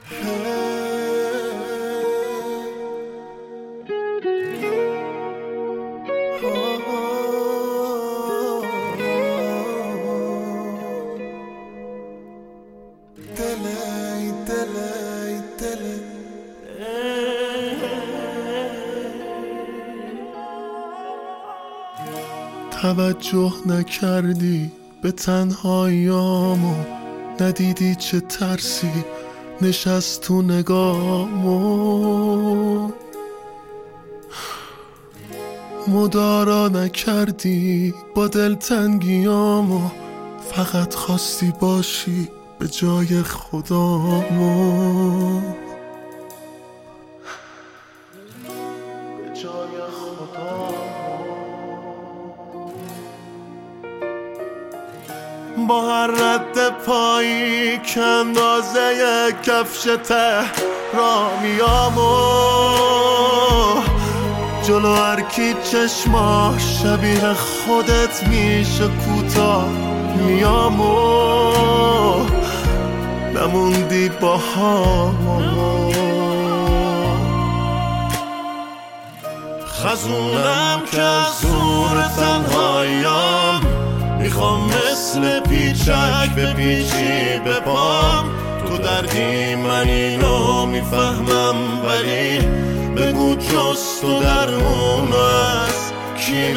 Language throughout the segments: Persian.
توجه نکردی به تنهاییامو، ندیدی چه ترسی نشست تو نگامو، مدارا نکردی با دلتنگیامو، فقط خواستی باشی به جای خدامو، به جای خدامو. با هر رد پایی که اندازه کفش تهرامیامو، جلو هر کی چشماش شبیه خودت میشه کوتاه میامو، نموندی با همو. خزونم که از زور تنهاییام، میخوام مثل پیچک به پیچی به پام، تو دردی من اینو میفهمم، ولی بگو جز تو درمون از کی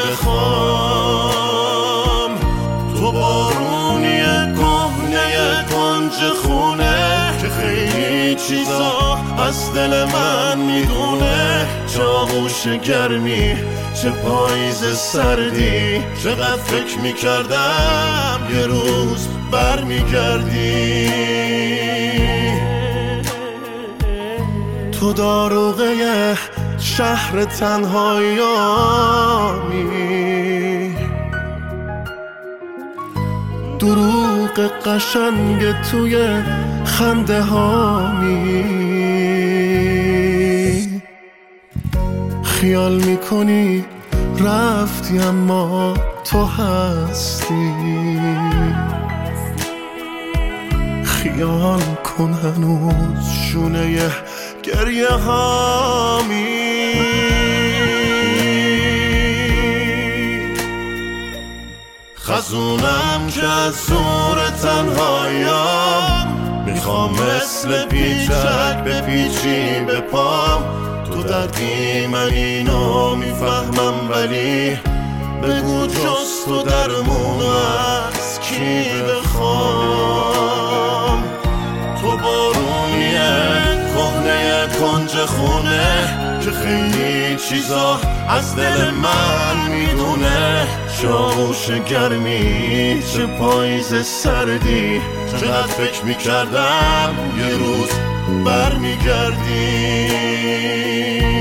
بخوام. تو بارونی کهنه کنج خونه که خیلی چیزا از دل من میدونه، چه آغوش گرمی چه پاییز سردی، چقدر فکر میکردم یه روز برمیگردی. تو داروغه شهر تنهاییامی، دروغ قشنگ توی خنده هامی، خیال میکنی رفتی اما تو هستی، خیال کن هنوز شونه گریه هامی. خزونم که از زور تنهاییام، میخوام مثل پیچک به پیچی به پام، تو دردی من اینو میفهمم، ولی بگو جز تو درمون از کی بخوام. تو بارونیه کهنه کنج خونه که خیلی چیزا از دل من میدونه، چه آغوش گرمی چه پاییز سردی، چقدر فکر میکردم یه روز برمیگردی.